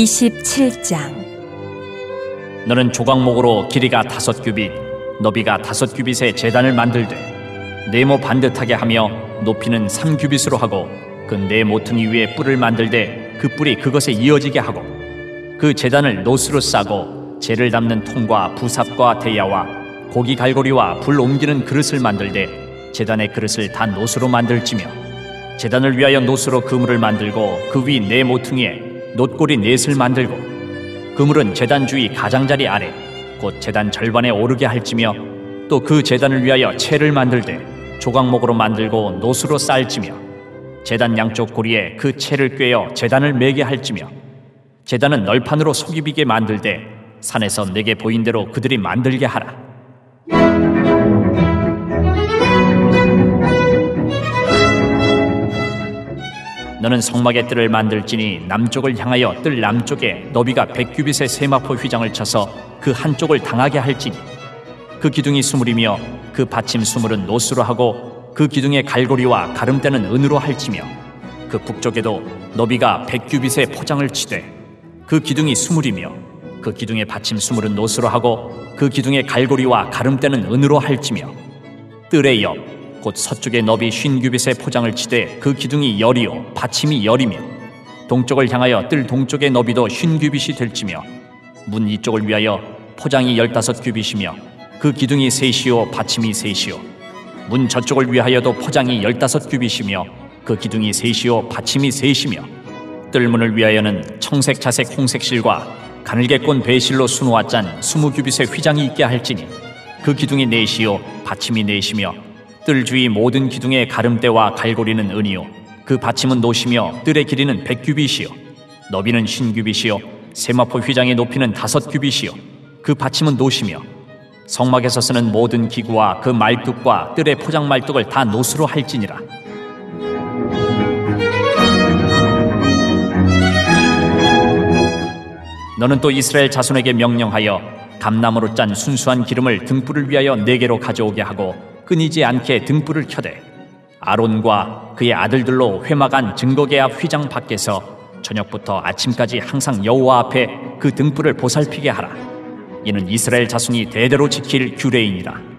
27장. 너는 조각목으로 길이가 5규빗, 너비가 5규빗의 제단을 만들되 네모 반듯하게 하며 높이는 3규빗으로 하고 그 네 모퉁이 위에 뿔을 만들되 그 뿔이 그것에 이어지게 하고 그 제단을 노스로 싸고 재를 담는 통과 부삽과 대야와 고기 갈고리와 불 옮기는 그릇을 만들되 제단의 그릇을 다 노스로 만들지며 제단을 위하여 노스로 그물을 만들고 그 위 네 모퉁이에 놋고리 넷을 만들고 그물은 제단 주위 가장자리 아래 곧 제단 절반에 오르게 할지며 또 그 제단을 위하여 채를 만들되 조각목으로 만들고 노스로 쌓을지며 제단 양쪽 고리에 그 채를 꿰어 제단을 매게 할지며 제단은 널판으로 속이 비게 만들되 산에서 내게 보인 대로 그들이 만들게 하라. 너는 성막의 뜰을 만들지니 남쪽을 향하여 뜰 남쪽에 너비가 100규빗의 세마포 휘장을 쳐서 그 한쪽을 당하게 할지니 그 기둥이 수물이며 그 받침 수물은 노스로 하고 그 기둥의 갈고리와 가름대는 은으로 할지며 그 북쪽에도 너비가 100규빗의 포장을 치되 그 기둥이 수물이며 그 기둥의 받침 수물은 노스로 하고 그 기둥의 갈고리와 가름대는 은으로 할지며 뜰의 옆 곧 서쪽에 너비 50규빗의 포장을 치되 그 기둥이 열이요 받침이 열이며 동쪽을 향하여 뜰 동쪽의 너비도 50규빗이 될지며 문 이쪽을 위하여 포장이 15규빗이며 그 기둥이 셋이요 받침이 셋이요 문 저쪽을 위하여도 포장이 15규빗이며 그 기둥이 셋이요 받침이 셋이며 뜰문을 위하여는 청색 자색 홍색 실과 가늘게 꼰 배실로 수놓아 짠 20규빗의 휘장이 있게 할지니 그 기둥이 넷이요 받침이 넷이며 뜰 주위 모든 기둥의 가름대와 갈고리는 은이요 그 받침은 노시며 뜰의 길이는 100규빗이요 너비는 50규빗이요 세마포 휘장의 높이는 5규빗이요 그 받침은 노시며 성막에서 쓰는 모든 기구와 그 말뚝과 뜰의 포장 말뚝을 다 노스로 할지니라. 너는 또 이스라엘 자손에게 명령하여 감나무로 짠 순수한 기름을 등불을 위하여 4개로 가져오게 하고 끊이지 않게 등불을 켜되 아론과 그의 아들들로 회막안 증거계합 휘장 밖에서 저녁부터 아침까지 항상 여호와 앞에 그 등불을 보살피게 하라. 이는 이스라엘 자손이 대대로 지킬 규례이니라.